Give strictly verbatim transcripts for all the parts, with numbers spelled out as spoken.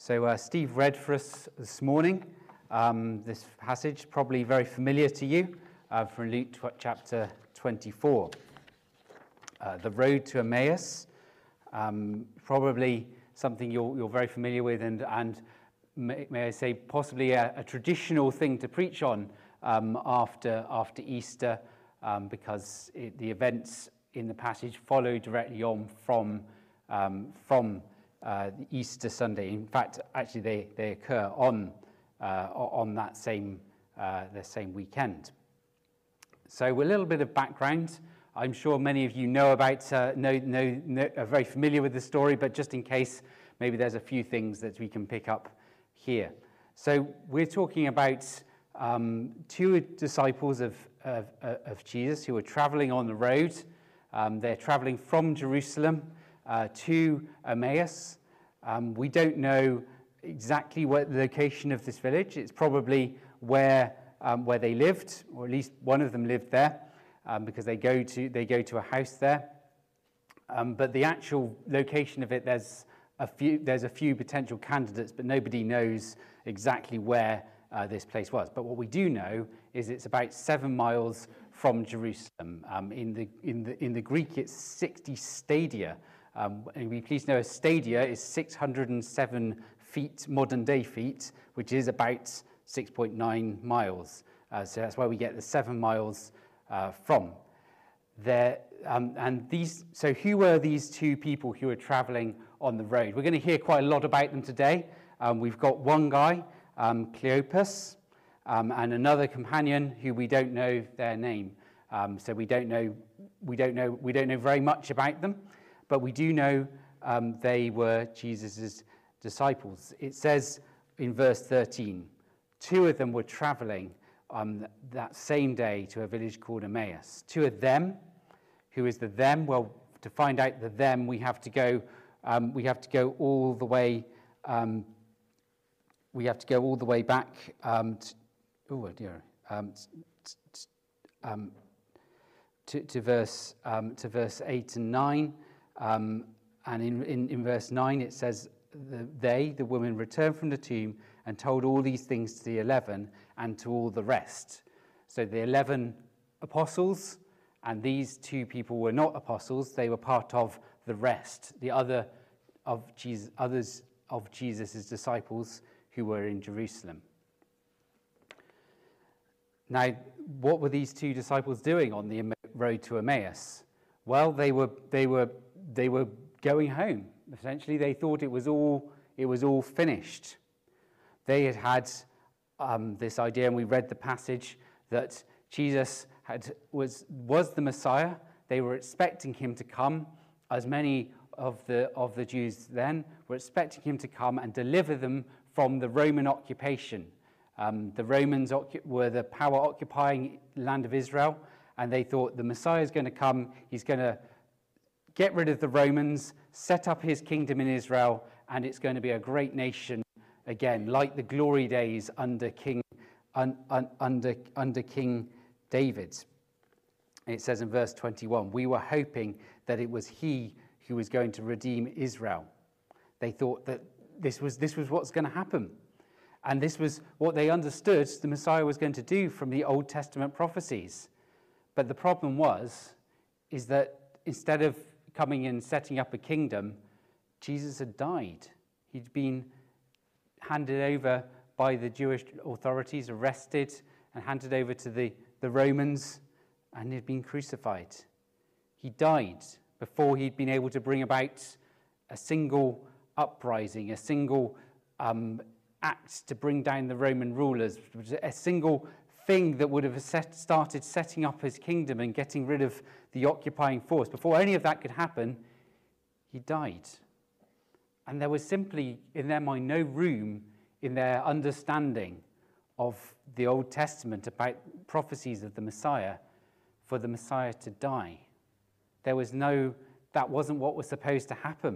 So uh, Steve read for us this morning um, this passage, probably very familiar to you, uh, from Luke chapter twenty-four. Uh, the road to Emmaus, um, probably something you're, you're very familiar with, and, and may, may I say possibly a, a traditional thing to preach on um, after, after Easter, um, because it, the events in the passage follow directly on from, um, from Uh, the Easter Sunday. In fact, actually, they, they occur on uh, on that same uh, the same weekend. So, a little bit of background. I'm sure many of you know about, uh, know, know, know, are very familiar with the story, but just in case, maybe there's a few things that we can pick up here. So, we're talking about um, two disciples of, of, of Jesus who are traveling on the road. Um, they're traveling from Jerusalem Uh, to Emmaus. Um, we don't know exactly what the location of this village. It's probably where um, where they lived, or at least one of them lived there, um, because they go to they go to a house there. Um, but the actual location of it, there's a few there's a few potential candidates, but nobody knows exactly where uh, this place was. But what we do know is it's about seven miles from Jerusalem. Um, in the in the in the Greek, it's sixty stadia. Um, and we please know a stadia is six hundred seven feet, modern day feet, which is about six point nine miles. Uh, so that's where we get the seven miles uh, from. There, um, and these, so who were these two people who were traveling on the road? We're going to hear quite a lot about them today. Um, we've got one guy, um, Cleopas, um, and another companion who we don't know their name. Um, so we don't know, we don't know, we don't know very much about them. But we do know um, they were Jesus' disciples. It says in verse thirteen, two of them were traveling um, that same day to a village called Emmaus. Two of them. Who is the them? Well, to find out the them, we have to go. Um, we have to go all the way. Um, we have to go all the way back. Um, to, oh dear. Um, t- t- um, to, to verse um, to verse eight and nine. Um, and in, in, in verse nine, it says, the, they, the women, returned from the tomb and told all these things to the eleven and to all the rest. So the eleven apostles, and these two people were not apostles. They were part of the rest, the other of Jesus, others of Jesus' disciples who were in Jerusalem. Now, what were these two disciples doing on the road to Emmaus? Well, they were they were they were going home. Essentially, they thought it was all it was all finished. They had had um, this idea, and we read the passage that Jesus had was was the Messiah. They were expecting him to come, as many of the of the Jews then were expecting him to come and deliver them from the Roman occupation. Um, the Romans occup- were the power occupying land of Israel. And they thought the Messiah is going to come, he's going to get rid of the Romans, set up his kingdom in Israel, and it's going to be a great nation again, like the glory days under King un, un, under, under King David. It says in verse twenty-one, we were hoping that it was he who was going to redeem Israel. They thought that this was this was what's going to happen. And this was what they understood the Messiah was going to do from the Old Testament prophecies. But the problem was, is that instead of coming and setting up a kingdom, Jesus had died. He'd been handed over by the Jewish authorities, arrested, and handed over to the, the Romans, and he'd been crucified. He died before he'd been able to bring about a single uprising, a single um, act to bring down the Roman rulers, a single thing that would have set, started setting up his kingdom and getting rid of the occupying force. Before any of that could happen, he died. And there was simply, in their mind, no room in their understanding of the Old Testament about prophecies of the Messiah for the Messiah to die. There was no, that wasn't what was supposed to happen.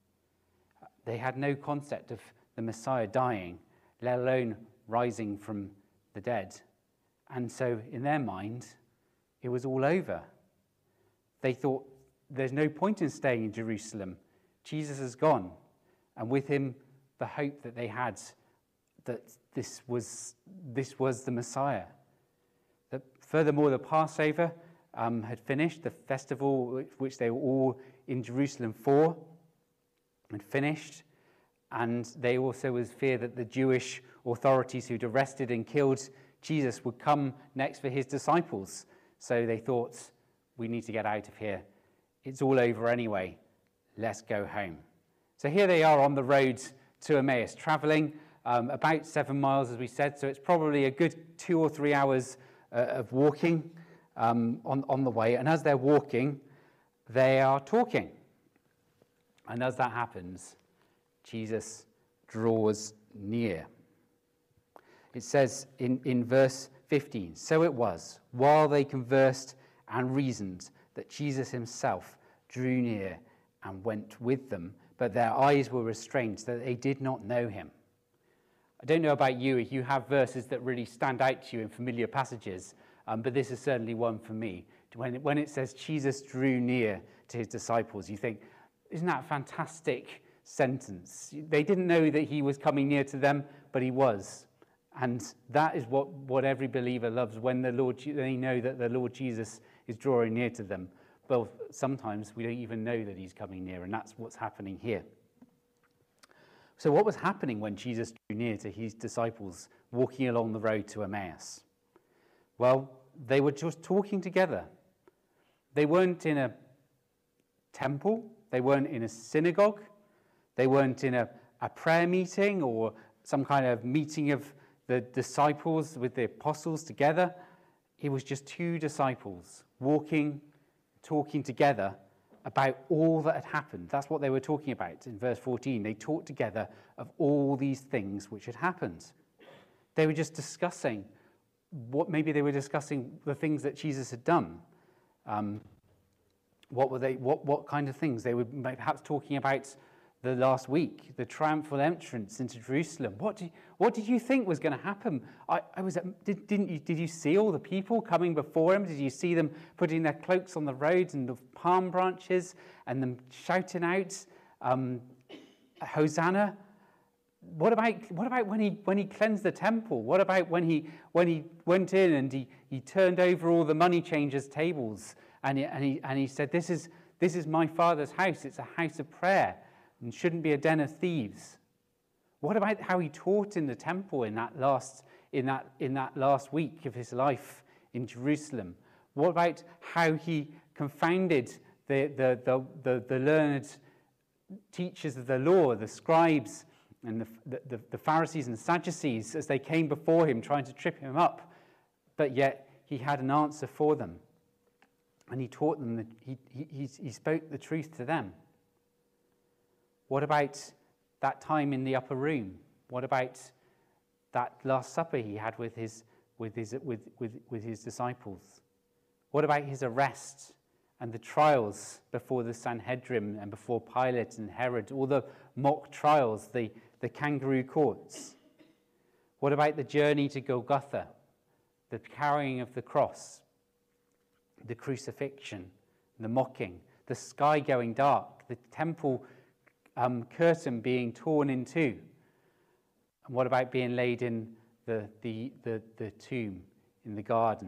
They had no concept of the Messiah dying, let alone rising from the dead. And so in their mind, it was all over. They thought, there's no point in staying in Jerusalem. Jesus has gone, and with him, the hope that they had that this was, this was the Messiah. That furthermore, the Passover um, had finished, the festival which they were all in Jerusalem for had finished, and they also was fear that the Jewish authorities who'd arrested and killed Jesus would come next for his disciples. So they thought, we need to get out of here. It's all over anyway. Let's go home. So here they are on the road to Emmaus, traveling um, about seven miles, as we said. So it's probably a good two or three hours uh, of walking um, on, on the way. And as they're walking, they are talking. And as that happens, Jesus draws near. It says in, in verse fifteen, so it was, while they conversed and reasoned, that Jesus himself drew near and went with them, but their eyes were restrained, so that they did not know him. I don't know about you, if you have verses that really stand out to you in familiar passages, um, but this is certainly one for me. When it, when it says Jesus drew near to his disciples, you think, isn't that a fantastic sentence? They didn't know that he was coming near to them, but he was. And that is what, what every believer loves, when the Lord, they know that the Lord Jesus is drawing near to them. Well, sometimes we don't even know that he's coming near, and that's what's happening here. So what was happening when Jesus drew near to his disciples walking along the road to Emmaus? Well, they were just talking together. They weren't in a temple. They weren't in a synagogue. They weren't in a, a prayer meeting or some kind of meeting of the disciples with the apostles together. It was just two disciples walking, talking together about all that had happened. That's what they were talking about in verse fourteen. They talked together of all these things which had happened. They were just discussing what, maybe they were discussing the things that Jesus had done. Um, what were they? What what kind of things? They were perhaps talking about the last week, the triumphal entrance into Jerusalem. What did, what did you think was going to happen? I, I was. At, did, didn't you? Did you see all the people coming before him? Did you see them putting their cloaks on the roads and the palm branches and them shouting out, um, "Hosanna"? What about what about when he when he cleansed the temple? What about when he when he went in and he, he turned over all the money changers' tables and he, and he and he said, "This is this is my Father's house. It's a house of prayer. And shouldn't be a den of thieves." What about how he taught in the temple in that last in that in that last week of his life in Jerusalem? What about how he confounded the the the, the, the learned teachers of the law, the scribes and the, the, the Pharisees and Sadducees, as they came before him trying to trip him up, but yet he had an answer for them, and he taught them that he he, he spoke the truth to them. What about that time in the upper room? What about that Last Supper he had with his with his with, with, with his disciples? What about his arrest and the trials before the Sanhedrin and before Pilate and Herod, all the mock trials, the, the kangaroo courts? What about the journey to Golgotha, the carrying of the cross, the crucifixion, the mocking, the sky going dark, the temple Um, curtain being torn in two? And what about being laid in the, the, the, the tomb in the garden?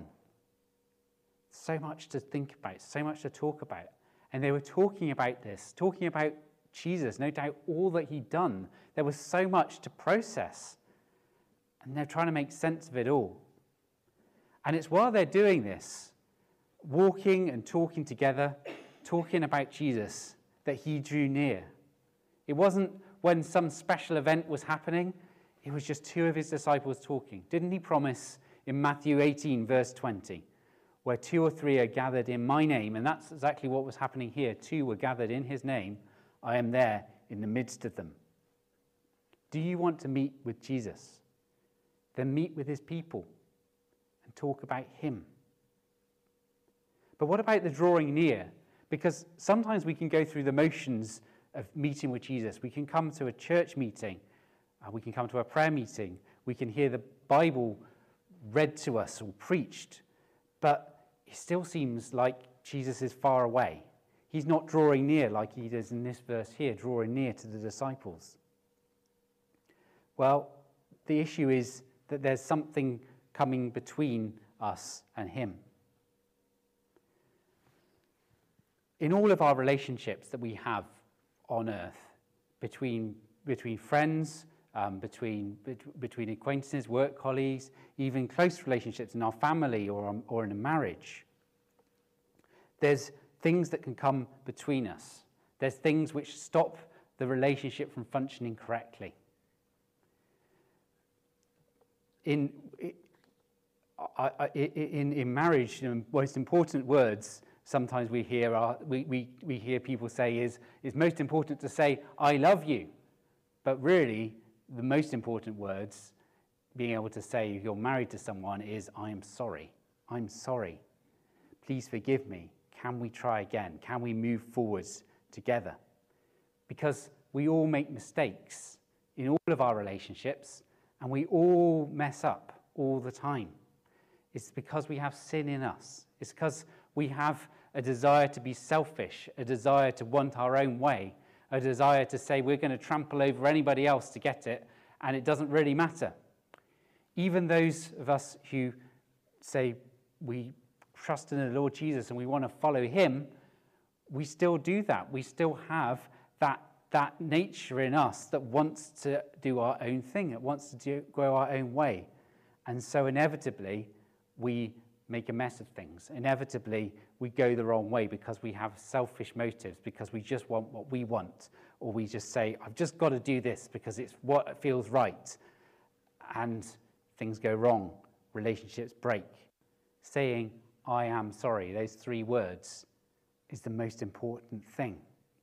So much to think about, so much to talk about. And they were talking about this, talking about Jesus, no doubt all that he'd done. There was so much to process. And they're trying to make sense of it all. And it's while they're doing this, walking and talking together, talking about Jesus, that he drew near. It wasn't when some special event was happening. It was just two of his disciples talking. Didn't he promise in Matthew eighteen, verse twenty, where two or three are gathered in my name? And that's exactly what was happening here. Two were gathered in his name. I am there in the midst of them. Do you want to meet with Jesus? Then meet with his people and talk about him. But what about the drawing near? Because sometimes we can go through the motions of meeting with Jesus. We can come to a church meeting, uh, we can come to a prayer meeting, we can hear the Bible read to us or preached, but it still seems like Jesus is far away. He's not drawing near like he does in this verse here, drawing near to the disciples. Well, the issue is that there's something coming between us and him. In all of our relationships that we have on earth, between, between friends, um, between, bet- between acquaintances, work colleagues, even close relationships in our family or, um, or in a marriage, there's things that can come between us. There's things which stop the relationship from functioning correctly. In, I, I, in, in marriage, the most important words sometimes we hear are, we, we, we hear people say is, it's most important to say, I love you. But really, the most important words, being able to say if you're married to someone, is, I am sorry. I'm sorry. Please forgive me. Can we try again? Can we move forwards together? Because we all make mistakes in all of our relationships, and we all mess up all the time. It's because we have sin in us. It's because we have a desire to be selfish, a desire to want our own way, a desire to say we're going to trample over anybody else to get it, and it doesn't really matter. Even those of us who say we trust in the Lord Jesus and we want to follow him, we still do that. We still have that, that nature in us that wants to do our own thing, that wants to do, go our own way. And so inevitably, we make a mess of things. Inevitably, we go the wrong way because we have selfish motives, because we just want what we want, or we just say, I've just got to do this because it's what feels right. And things go wrong. Relationships break. Saying, I am sorry, those three words is the most important thing.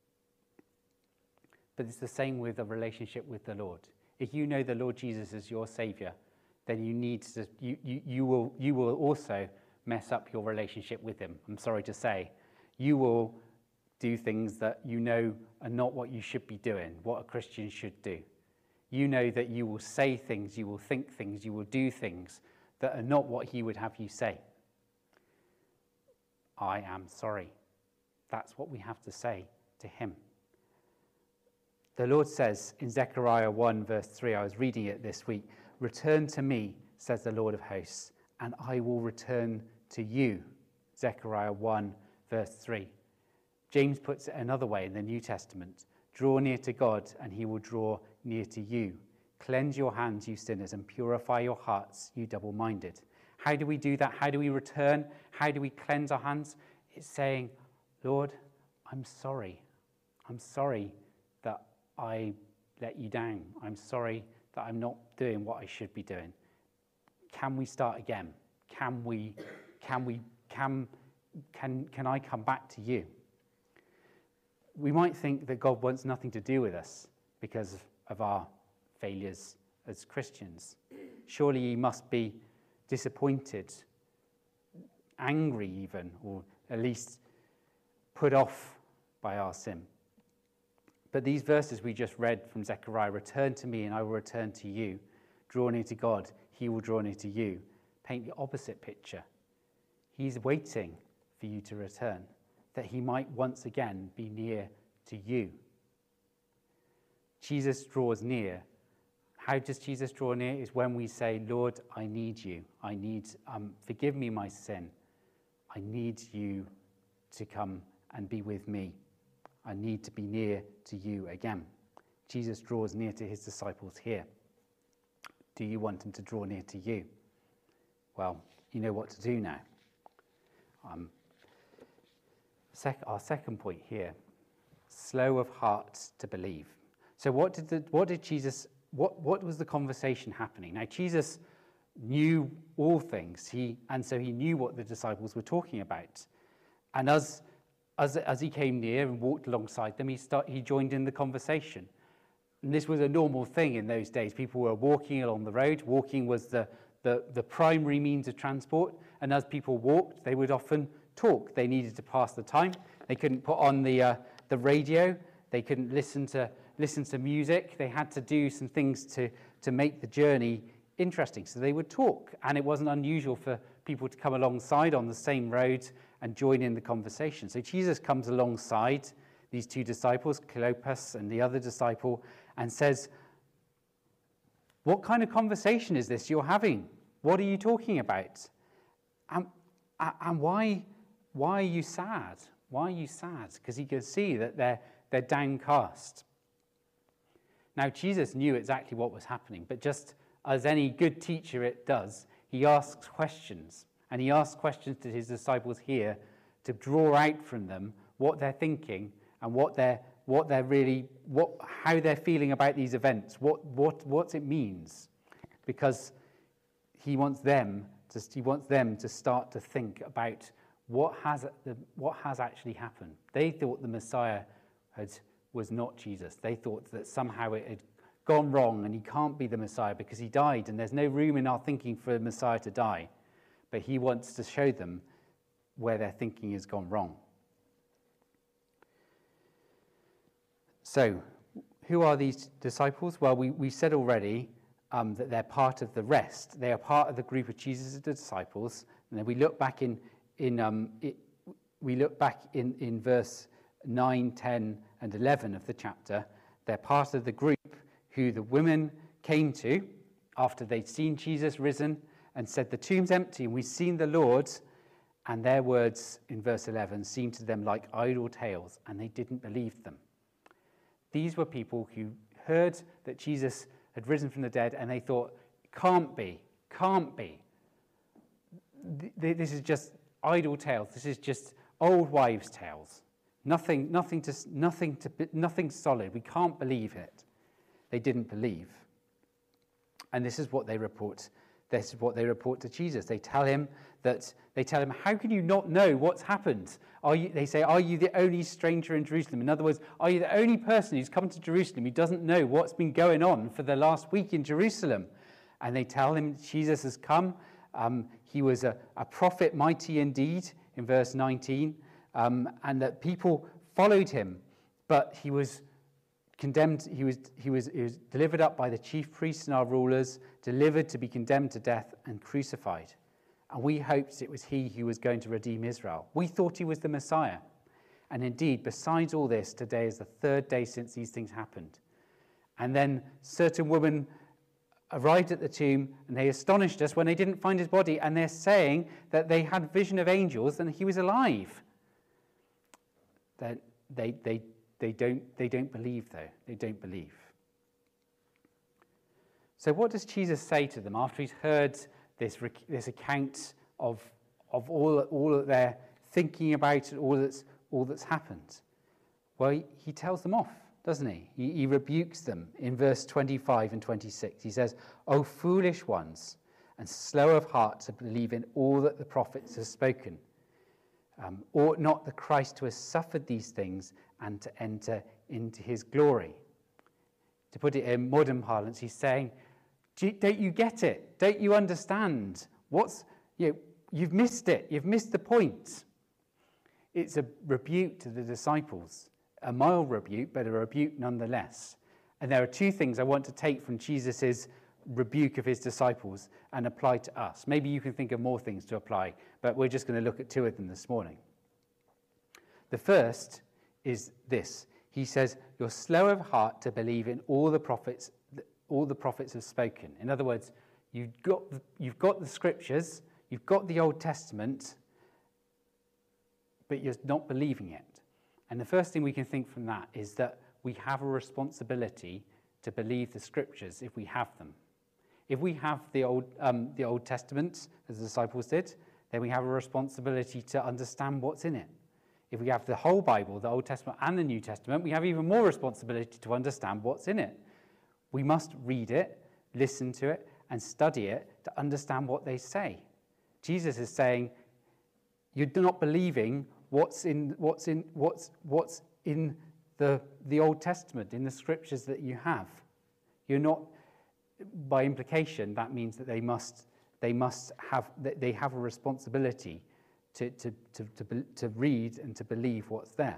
But it's the same with a relationship with the Lord. If you know the Lord Jesus as your Savior, then you need to, you, you, you will you will also mess up your relationship with him. I'm sorry to say. You will do things that you know are not what you should be doing, what a Christian should do. You know that you will say things, you will think things, you will do things that are not what he would have you say. I am sorry. That's what we have to say to him. The Lord says in Zechariah one, verse three, I was reading it this week, return to me, says the Lord of hosts, and I will return to you. Zechariah one, verse three. James puts it another way in the New Testament. Draw near to God, and he will draw near to you. Cleanse your hands, you sinners, and purify your hearts, you double-minded. How do we do that? How do we return? How do we cleanse our hands? It's saying, Lord, I'm sorry. I'm sorry that I let you down. I'm sorry that I'm not doing what I should be doing. Can we start again? Can we, can we, can, can, can I come back to you? We might think that God wants nothing to do with us because of our failures as Christians. Surely he must be disappointed, angry even, or at least put off by our sin. But these verses we just read from Zechariah, return to me and I will return to you. Draw near to God, he will draw near to you. Paint the opposite picture. He's waiting for you to return, that he might once again be near to you. Jesus draws near. How does Jesus draw near? Is when we say, Lord, I need you. I need, um, forgive me my sin. I need you to come and be with me. I need to be near to you again. Jesus draws near to his disciples here. Do you want him to draw near to you? Well, you know what to do now. Um, sec- our second point here, slow of heart to believe. So what did the, what did Jesus, what, what was the conversation happening? Now, Jesus knew all things, he, and so he knew what the disciples were talking about. And as As, as he came near and walked alongside them, he, start, he joined in the conversation. And this was a normal thing in those days. People were walking along the road. Walking was the, the, the primary means of transport. And as people walked, they would often talk. They needed to pass the time. They couldn't put on the, uh, the radio. They couldn't listen to, listen to music. They had to do some things to, to make the journey interesting. So they would talk. And it wasn't unusual for people to come alongside on the same road and join in the conversation. So Jesus comes alongside these two disciples, Cleopas and the other disciple, and says, What kind of conversation is this you're having? What are you talking about? And, and why, why are you sad? Why are you sad? Because he can see that they're, they're downcast. Now, Jesus knew exactly what was happening, but just as any good teacher it does, he asks questions. And he asks questions to his disciples here to draw out from them what they're thinking and what they're, what they're really, what, how they're feeling about these events, what, what, what it means. Because he wants them to, he wants them to start to think about what has, what has actually happened. They thought the Messiah had, was not Jesus. They thought that somehow it had gone wrong and he can't be the Messiah because he died, and there's no room in our thinking for a Messiah to die. But he wants to show them where their thinking has gone wrong. So, who are these disciples? Well, we, we said already um, that they're part of the rest. They are part of the group of Jesus' disciples. And then we look back in, in um, it, we look back in, in verse nine, ten, and eleven of the chapter. They're part of the group who the women came to after they'd seen Jesus risen and said, the tomb's empty and we've seen the Lord. And their words in verse eleven seemed to them like idle tales, and they didn't believe them. These were people who heard that Jesus had risen from the dead, and they thought, can't be, can't be. This is just idle tales. This is just old wives' tales. Nothing, nothing to, nothing to, nothing solid. We can't believe it. They didn't believe. And this is what they report. This is what they report to Jesus. They tell him that they tell him, how can you not know what's happened? Are you, they say, are you the only stranger in Jerusalem? In other words, are you the only person who's come to Jerusalem who doesn't know what's been going on for the last week in Jerusalem? And they tell him Jesus has come. Um, he was a, a prophet, mighty indeed, in verse nineteen, um, and that people followed him, but he was condemned. He was, he was, he was delivered up by the chief priests and our rulers, delivered to be condemned to death and crucified. And we hoped it was he who was going to redeem Israel. We thought he was the Messiah. And indeed, besides all this, today is the third day since these things happened. And then certain women arrived at the tomb, and they astonished us when they didn't find his body, and they're saying that they had vision of angels and he was alive. That they, they, they, don't, they don't believe, though. They don't believe. So what does Jesus say to them after he's heard this, this account of, of all, all that they're thinking about, all that's, all that's happened? Well, he, he tells them off, doesn't he? he? He rebukes them in verse twenty-five and twenty-six. He says, "O foolish ones, and slow of heart to believe in all that the prophets have spoken. Um, ought not the Christ to have suffered these things and to enter into his glory?" To put it in modern parlance, he's saying, don't you get it? Don't you understand? What's, you know, you've missed it. You've missed the point. It's a rebuke to the disciples, a mild rebuke, but a rebuke nonetheless. And there are two things I want to take from Jesus' rebuke of his disciples and apply to us. Maybe you can think of more things to apply, but we're just going to look at two of them this morning. The first is this. He says, you're slow of heart to believe in all the prophets all the prophets have spoken. In other words, you've got the, you've got the scriptures, you've got the Old Testament, but you're not believing it. And the first thing we can think from that is that we have a responsibility to believe the scriptures if we have them. If we have the Old, um, the Old Testament, as the disciples did, then we have a responsibility to understand what's in it. If we have the whole Bible, the Old Testament and the New Testament, we have even more responsibility to understand what's in it. We must read it, listen to it, and study it to understand what they say. Jesus is saying, you're not believing what's in what's in what's what's in the the Old Testament, in the scriptures that you have. You're not, by implication, that means that they must they must have they have a responsibility to to to to, to read and to believe what's there.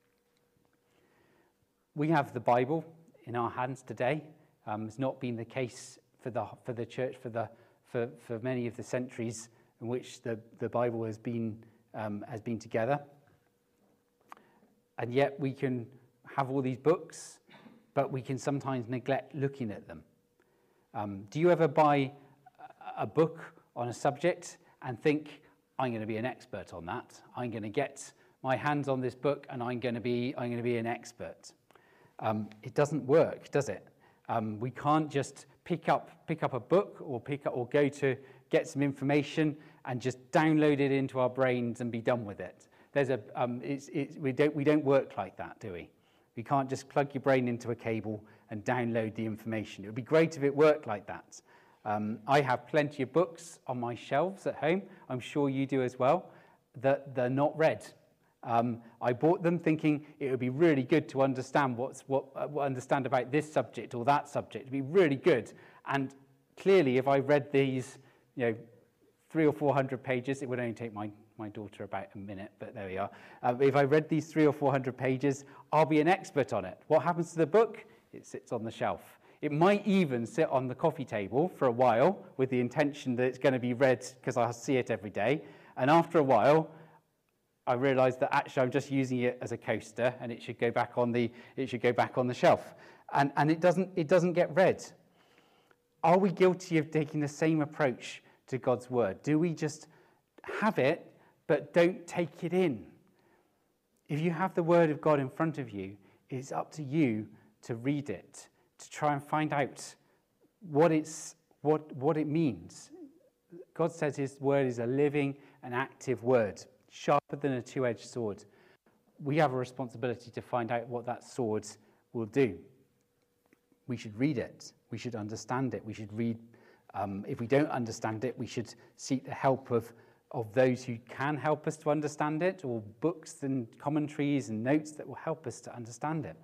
We have the Bible in our hands today. Um, it's not been the case for the for the church for the for, for many of the centuries in which the, the Bible has been um, has been together. And yet we can have all these books, but we can sometimes neglect looking at them. Um, do you ever buy a book on a subject and think, I'm going to be an expert on that. I'm going to get my hands on this book and I'm going to be, I'm going to be an expert. Um, it doesn't work, does it? Um, we can't just pick up, pick up a book or pick up, or go to get some information and just download it into our brains and be done with it. There's a, um, it's, it's, we don't, we don't work like that, do we? We can't just plug your brain into a cable and download the information. It would be great if it worked like that. Um, I have plenty of books on my shelves at home. I'm sure you do as well, that they're not read. Um, I bought them thinking it would be really good to understand what's what, uh, understand about this subject or that subject. It'd be really good. And clearly, if I read these, you know, three or four hundred pages, it would only take my my daughter about a minute, but there we are. Uh, if I read these three or four hundred pages, I'll be an expert on it. What happens to the book? It sits on the shelf. It might even sit on the coffee table for a while with the intention that it's going to be read because I'll see it every day. And after a while, I realise that actually I'm just using it as a coaster, and it should go back on the it should go back on the shelf, and and it doesn't it doesn't get read. Are we guilty of taking the same approach to God's word? Do we just have it but don't take it in? If you have the word of God in front of you, it's up to you to read it, to try and find out what it's what what it means. God says his word is a living and active word, sharper than a two-edged sword. We have a responsibility to find out what that sword will do. We should read it. We should understand it. We should read, um, if we don't understand it, we should seek the help of, of those who can help us to understand it, or books and commentaries and notes that will help us to understand it.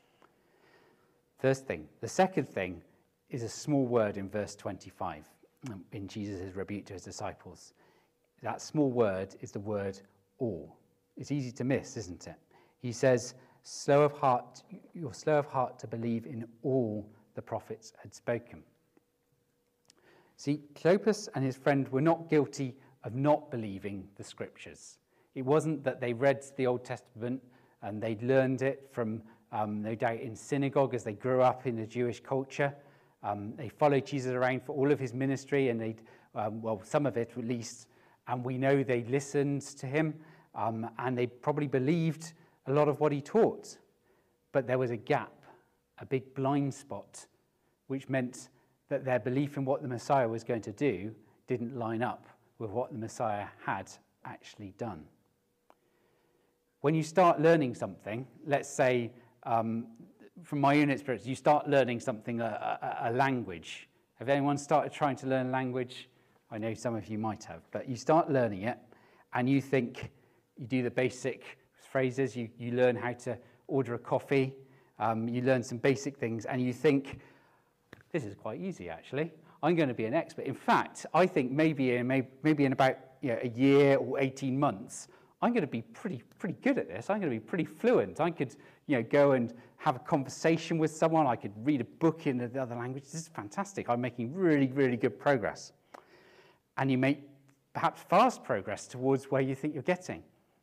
First thing. The second thing is a small word in verse twenty-five, in Jesus' rebuke to his disciples. That small word is the word all. It's easy to miss, isn't it? He says, slow of heart, you're slow of heart to believe in all the prophets had spoken. See, Cleopas and his friend were not guilty of not believing the scriptures. It wasn't that they read the Old Testament and they'd learned it from, um, no doubt, in synagogue as they grew up in the Jewish culture. Um, they followed Jesus around for all of his ministry, and they'd, um, well, some of it at least, and we know they listened to him, um, and they probably believed a lot of what he taught. But there was a gap, a big blind spot, which meant that their belief in what the Messiah was going to do didn't line up with what the Messiah had actually done. When you start learning something, let's say, um, from my own experience, you start learning something, a, a, a language. Have anyone started trying to learn language? I know some of you might have, but you start learning it and you think, you do the basic phrases, you, you learn how to order a coffee, um, you learn some basic things, and you think, this is quite easy actually. I'm going to be an expert. In fact, I think maybe in, maybe in about you know, a year or eighteen months, I'm going to be pretty pretty good at this. I'm going to be pretty fluent. I could you know, go and have a conversation with someone. I could read a book in the other language. This is fantastic. I'm making really, really good progress. And you make perhaps fast progress towards where you think you're getting.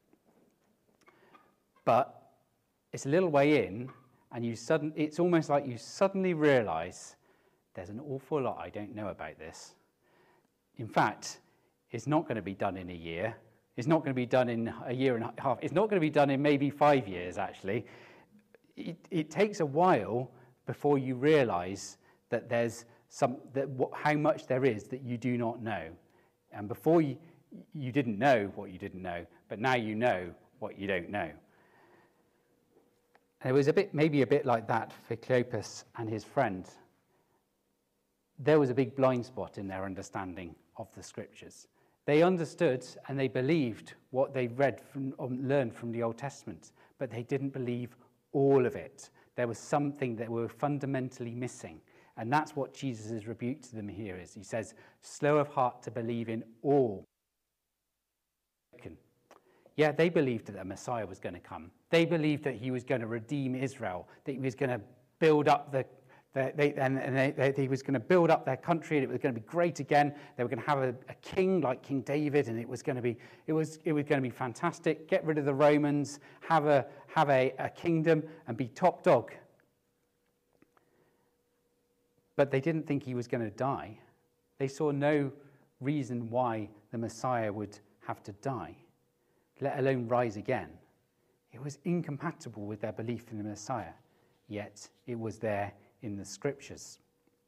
But it's a little way in, and you sudden, it's almost like you suddenly realize there's an awful lot I don't know about this. In fact, it's not going to be done in a year. It's not going to be done in a year and a half. It's not going to be done in maybe five years, actually. It, it takes a while before you realize that there's some, that what, how much there is that you do not know. And before you, you didn't know what you didn't know, but now you know what you don't know. And it was a bit, maybe a bit like that for Cleopas and his friend. There was a big blind spot in their understanding of the scriptures. They understood and they believed what they read from, or learned from the Old Testament, but they didn't believe all of it. There was something that were fundamentally missing. And that's what Jesus' rebuke to them here is. He says, slow of heart to believe in all. Yeah, they believed that the Messiah was going to come. They believed that he was going to redeem Israel, that he was going to build up the, the they, and, and they, they, he was going to build up their country, and it was going to be great again. They were going to have a, a king like King David, and it was going to be it was it was going to be fantastic. Get rid of the Romans, have a have a, a kingdom, and be top dog. But they didn't think he was going to die. They saw no reason why the Messiah would have to die, let alone rise again. It was incompatible with their belief in the Messiah, yet it was there in the scriptures.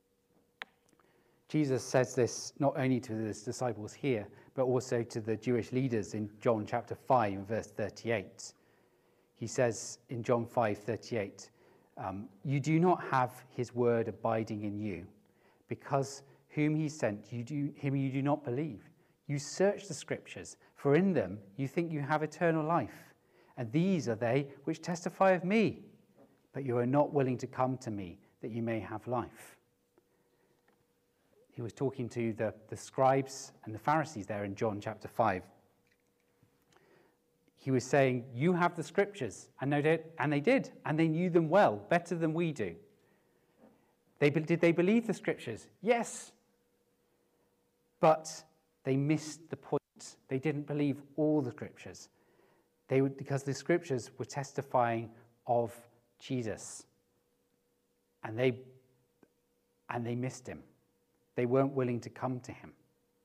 Jesus says this not only to his disciples here, but also to the Jewish leaders in John chapter five and verse thirty-eight. He says in John five thirty-eight, um, you do not have his word abiding in you, because whom he sent, you do, him you do not believe. You search the scriptures, for in them you think you have eternal life, and these are they which testify of me, but you are not willing to come to me that you may have life. He was talking to the, the scribes and the Pharisees there in John chapter five. He was saying, you have the scriptures, and they did, and they did, and they knew them well, better than we do. They, did they believe the scriptures? Yes. But they missed the point. They didn't believe all the scriptures. They would, because the scriptures were testifying of Jesus. And they, and they missed him. They weren't willing to come to him.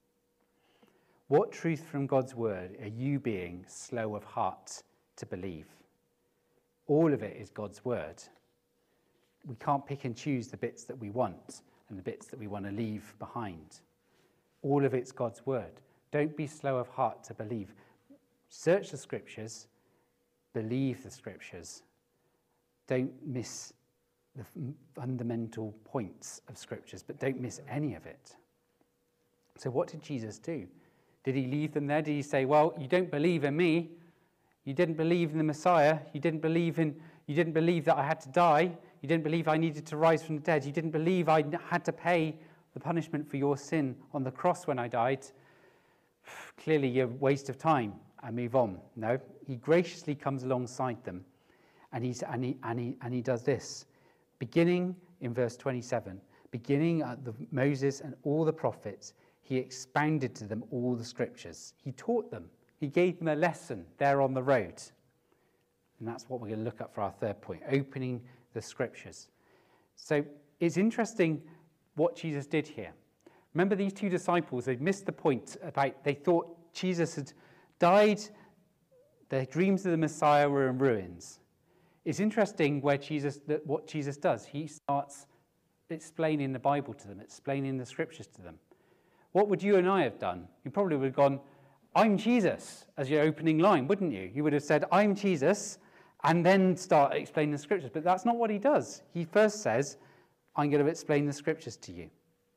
What truth from God's word are you being slow of heart to believe? All of it is God's word. We can't pick and choose the bits that we want and the bits that we want to leave behind. All of it's God's word. Don't be slow of heart to believe. Search the scriptures, believe the scriptures. Don't miss the fundamental points of scriptures, but don't miss any of it. So what did Jesus do? Did he leave them there? Did he say, well, you don't believe in me. You didn't believe in the Messiah. You didn't believe in, you didn't believe that I had to die. You didn't believe I needed to rise from the dead. You didn't believe I had to pay the punishment for your sin on the cross when I died. Clearly a waste of time, and move on. No, he graciously comes alongside them, and, he's, and, he, and, he, and he does this. Beginning in verse twenty-seven, beginning at the Moses and all the prophets, he expounded to them all the scriptures. He taught them. He gave them a lesson there on the road. And that's what we're going to look at for our third point, opening the scriptures. So it's interesting what Jesus did here. Remember these two disciples, they'd missed the point about, they thought Jesus had died, their dreams of the Messiah were in ruins. It's interesting where Jesus, that what Jesus does. He starts explaining the Bible to them, explaining the scriptures to them. What would you and I have done? You probably would have gone, I'm Jesus, as your opening line, wouldn't you? You would have said, I'm Jesus, and then start explaining the scriptures. But that's not what he does. He first says, I'm going to explain the scriptures to you.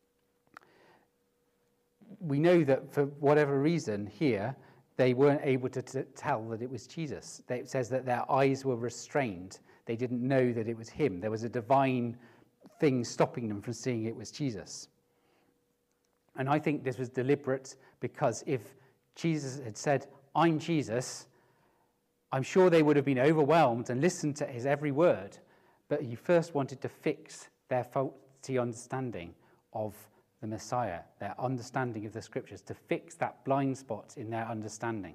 We know that for whatever reason here, they weren't able to t- tell that it was Jesus. They, it says that their eyes were restrained. They didn't know that it was him. There was a divine thing stopping them from seeing it was Jesus. And I think this was deliberate, because if Jesus had said, I'm Jesus, I'm sure they would have been overwhelmed and listened to his every word. But he first wanted to fix their faulty understanding of the Messiah, their understanding of the scriptures, to fix that blind spot in their understanding.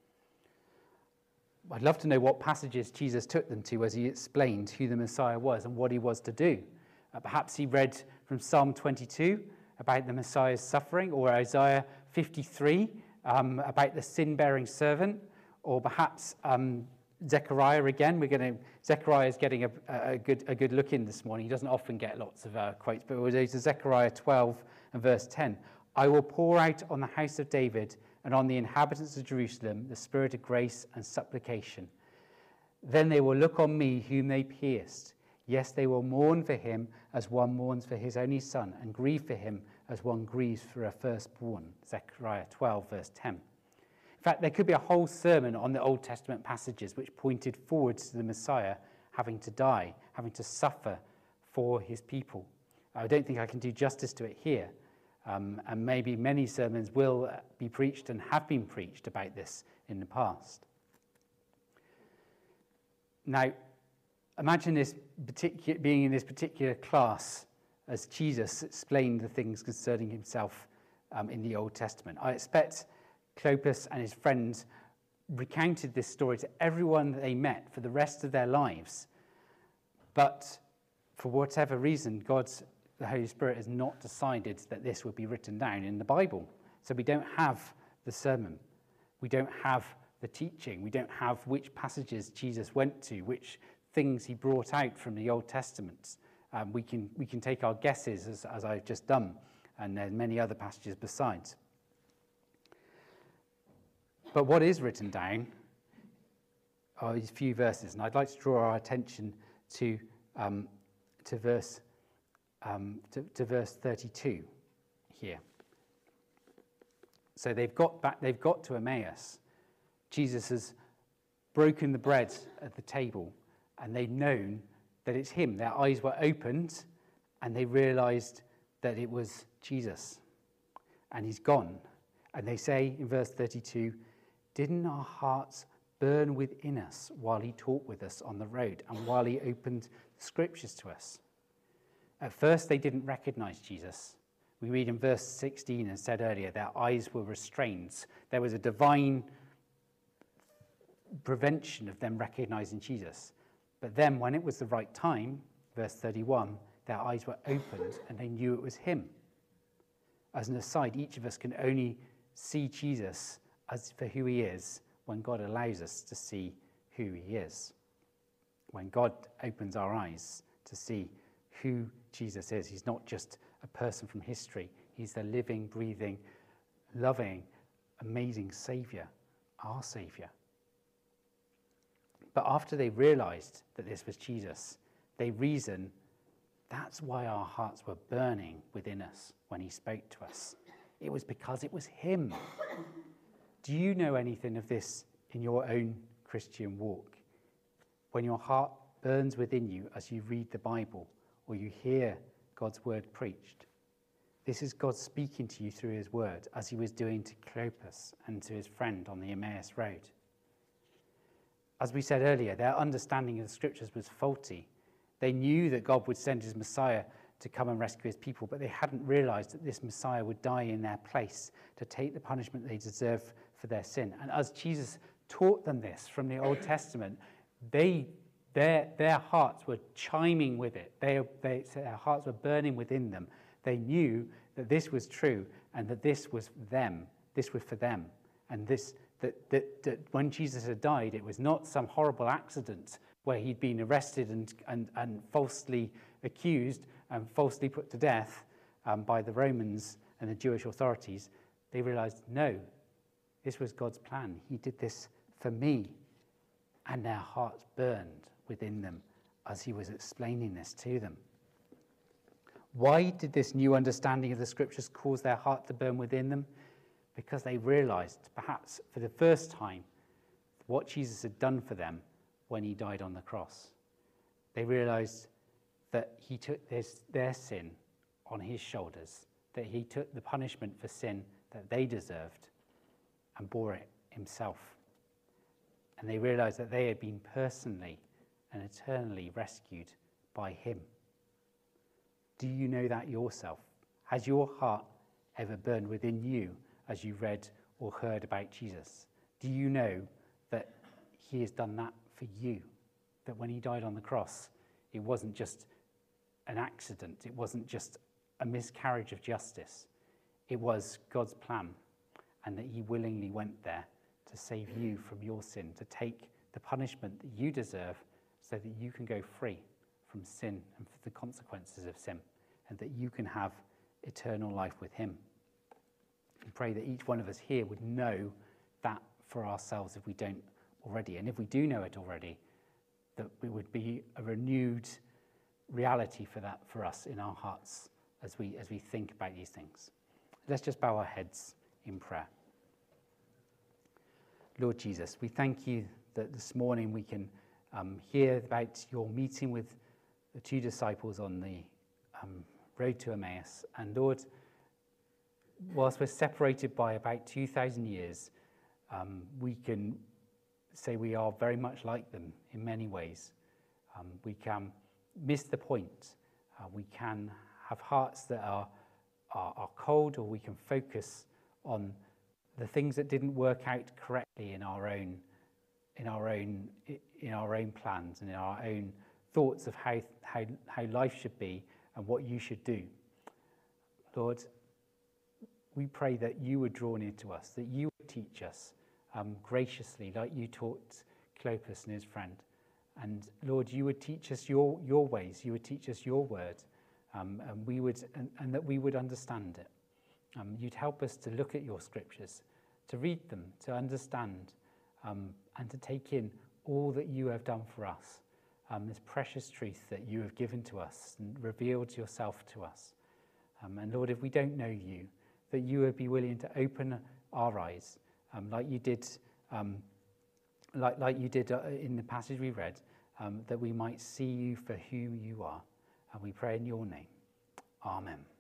I'd love to know what passages Jesus took them to as he explained who the Messiah was and what he was to do. Uh, perhaps he read from Psalm twenty-two about the Messiah's suffering, or Isaiah fifty-three um, about the sin-bearing servant, or perhaps um, Zechariah again. We're going to Zechariah is getting a, a good a good look in this morning. He doesn't often get lots of uh, quotes, but we'll go to Zechariah twelve and verse ten. I will pour out on the house of David and on the inhabitants of Jerusalem the spirit of grace and supplication. Then they will look on me whom they pierced. Yes, they will mourn for him as one mourns for his only son, and grieve for him as one grieves for a firstborn. Zechariah twelve verse ten. In fact, there could be a whole sermon on the Old Testament passages which pointed forward to the Messiah having to die, having to suffer for his people. I don't think I can do justice to it here. Um, and maybe many sermons will be preached and have been preached about this in the past. Now, imagine this particular, being in this particular class as Jesus explained the things concerning himself um, in the Old Testament. I expect Clopas and his friends recounted this story to everyone that they met for the rest of their lives. But for whatever reason, God the Holy Spirit has not decided that this would be written down in the Bible. So we don't have the sermon. We don't have the teaching. We don't have which passages Jesus went to, which things he brought out from the Old Testament. Um, we can we can take our guesses, as, as I've just done, and there's many other passages besides. But what is written down are these few verses, and I'd like to draw our attention to um, to verse um, to, to verse thirty-two here. So they've got back. They've got to Emmaus. Jesus has broken the bread at the table, and they've known that it's him. Their eyes were opened, and they realized that it was Jesus, and he's gone. And they say in verse thirty-two, "Didn't our hearts burn within us while he talked with us on the road and while he opened the scriptures to us?" At first, they didn't recognize Jesus. We read in verse sixteen, as said earlier, their eyes were restrained. There was a divine prevention of them recognizing Jesus. But then, when it was the right time, verse thirty-one, their eyes were opened and they knew it was him. As an aside, each of us can only see Jesus as for who he is when God allows us to see who he is. When God opens our eyes to see who Jesus is, he's not just a person from history. He's the living, breathing, loving, amazing Saviour, our Saviour. But after they realized that this was Jesus, they reason that's why our hearts were burning within us when he spoke to us. It was because it was him. Do you know anything of this in your own Christian walk? When your heart burns within you as you read the Bible or you hear God's word preached, this is God speaking to you through his word, as he was doing to Cleopas and to his friend on the Emmaus Road. As we said earlier, their understanding of the scriptures was faulty. They knew that God would send his Messiah to come and rescue his people, but they hadn't realized that this Messiah would die in their place to take the punishment they deserve for their sin. And as Jesus taught them this from the Old Testament, they their their hearts were chiming with it. They, they their hearts were burning within them. They knew that this was true and that this was them. This was for them. And this that that, that when Jesus had died, it was not some horrible accident where he'd been arrested and and, and falsely accused and falsely put to death um, by the Romans and the Jewish authorities. They realized, no, this was God's plan. He did this for me. And their hearts burned within them as he was explaining this to them. Why did this new understanding of the scriptures cause their heart to burn within them? Because they realized, perhaps for the first time, what Jesus had done for them when he died on the cross. They realized that he took this, their sin on his shoulders, that he took the punishment for sin that they deserved and bore it himself. And they realized that they had been personally and eternally rescued by him. Do you know that yourself? Has your heart ever burned within you as you read or heard about Jesus? Do you know that he has done that for you? That when he died on the cross, it wasn't just an accident. It wasn't just a miscarriage of justice. It was God's plan, and that he willingly went there to save you from your sin, to take the punishment that you deserve so that you can go free from sin and for the consequences of sin, and that you can have eternal life with him. I pray that each one of us here would know that for ourselves if we don't already. And if we do know it already, that it would be a renewed reality for that for us in our hearts as we as we think about these things. Let's just bow our heads in prayer. Lord Jesus, we thank you that this morning we can um, hear about your meeting with the two disciples on the um, road to Emmaus. And Lord, whilst we're separated by about two thousand years, um, we can say we are very much like them in many ways. Um, we can miss the point. Uh, we can have hearts that are, are are cold, or we can focus on the things that didn't work out correctly in our own in our own in our own plans and in our own thoughts of how how how life should be and what you should do. Lord, we pray that you would draw near to us, that you would teach us um, graciously, like you taught Clopas and his friend. And Lord, you would teach us your, your ways, you would teach us your word, um, and we would, and, and that we would understand it. Um, you'd help us to look at your scriptures, to read them, to understand, um, and to take in all that you have done for us, um, this precious truth that you have given to us and revealed yourself to us. Um, and Lord, if we don't know you, that you would be willing to open our eyes, um, like you did, um, like like you did uh, in the passage we read, um, that we might see you for whom you are. And we pray in your name. Amen.